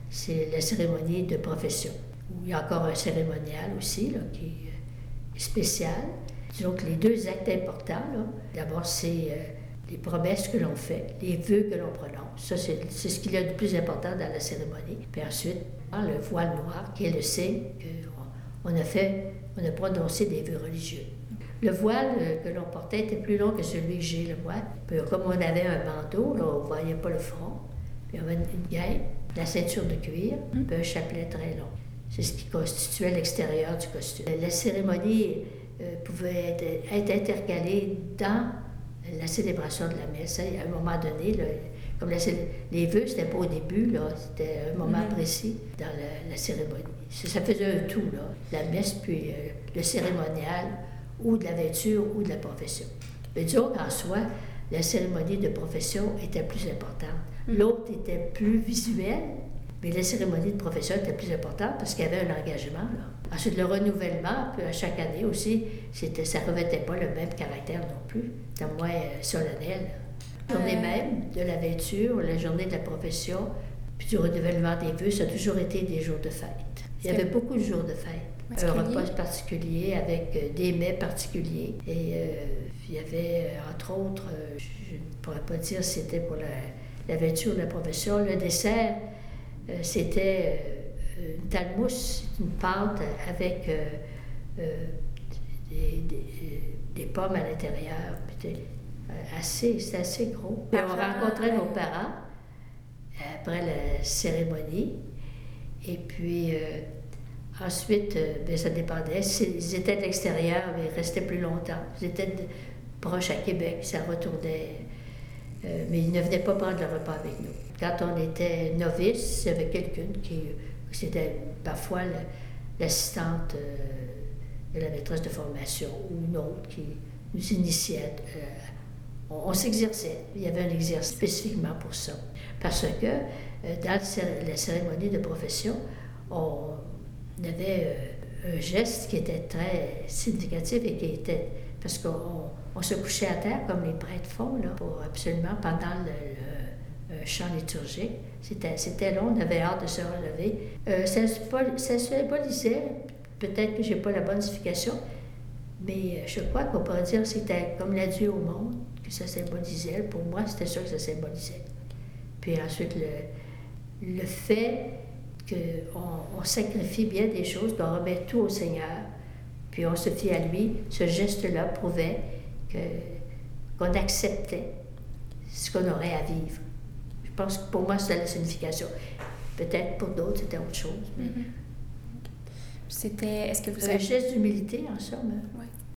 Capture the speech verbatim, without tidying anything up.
c'est la cérémonie de profession. Il y a encore un cérémonial aussi, là, qui est spécial. Disons que les deux actes importants, là, d'abord, c'est euh, les promesses que l'on fait, les vœux que l'on prononce. Ça, c'est, c'est ce qu'il y a de plus important dans la cérémonie. Puis ensuite, le voile noir, qui est le signe qu'on a fait, on a prononcé des vœux religieux. Le voile euh, que l'on portait était plus long que celui que j'ai, le voile. Puis, comme on avait un bandeau, là, on ne voyait pas le front. Puis on avait une guêpe, la ceinture de cuir, puis un chapelet très long. C'est ce qui constituait l'extérieur du costume. La cérémonie euh, pouvait être, être intercalée dans la célébration de la messe. À un moment donné, là, comme la, les vœux, c'était pas au début, là, c'était un moment mm-hmm. précis dans la, la cérémonie. Ça faisait un tout, là, la messe, puis euh, le cérémonial, ou de la vêture, ou de la profession. Mais disons qu'en soi, la cérémonie de profession était plus importante. Mm-hmm. L'autre était plus visuelle, mais la cérémonie de profession était plus importante parce qu'il y avait un engagement. Là. Ensuite, le renouvellement, puis à chaque année aussi, c'était, ça ne revêtait pas le même caractère non plus. C'était moins euh, solennel. La journée euh... même de la vêture, la journée de la profession, puis du renouvellement des vœux, ça a toujours été des jours de fête. Il y avait beaucoup de jours de fête. Un repas particulier avec euh, des mets particuliers. Et euh, il y avait, euh, entre autres, euh, je ne pourrais pas dire si c'était pour la, la vêture de la profession, le dessert. Euh, c'était euh, une talmousse, une pâte avec euh, euh, des, des, des pommes à l'intérieur. C'était assez, c'était assez gros. Puis on rencontrait nos parents après la cérémonie. Et puis euh, ensuite, euh, bien, ça dépendait. S'ils étaient de l'extérieur, ils restaient plus longtemps. Ils étaient de, proches à Québec, ça retournait. Euh, mais ils ne venaient pas prendre le repas avec nous. Quand on était novice, il y avait quelqu'une qui, c'était parfois le, l'assistante euh, de la maîtresse de formation ou une autre qui nous initiait. Euh, on, on s'exerçait. Il y avait un exercice spécifiquement pour ça. Parce que euh, dans la cérémonie de profession, on avait euh, un geste qui était très significatif et qui était... Parce qu'on on se couchait à terre comme les prêtres font, là, pour absolument, pendant le, le, le chant liturgique. C'était, c'était long, on avait hâte de se relever. Euh, ça, ça symbolisait, peut-être que je n'ai pas la bonne signification, mais je crois qu'on pourrait dire que c'était comme l'adieu au monde, que ça symbolisait. Pour moi, c'était ça que ça symbolisait. Puis ensuite, le, le fait qu'on on sacrifie bien des choses, qu'on remet tout au Seigneur, puis on se fie à lui, ce geste-là prouvait que, qu'on acceptait ce qu'on aurait à vivre. Je pense que pour moi, c'était la signification. Peut-être pour d'autres, c'était autre chose. Mais... Mm-hmm. C'était... Est-ce que vous un avez... geste d'humilité, en somme. Oui.